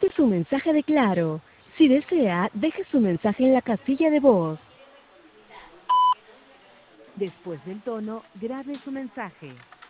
Este es un mensaje de Claro. Si desea, deje su mensaje en la casilla de voz. Después del tono, grabe su mensaje.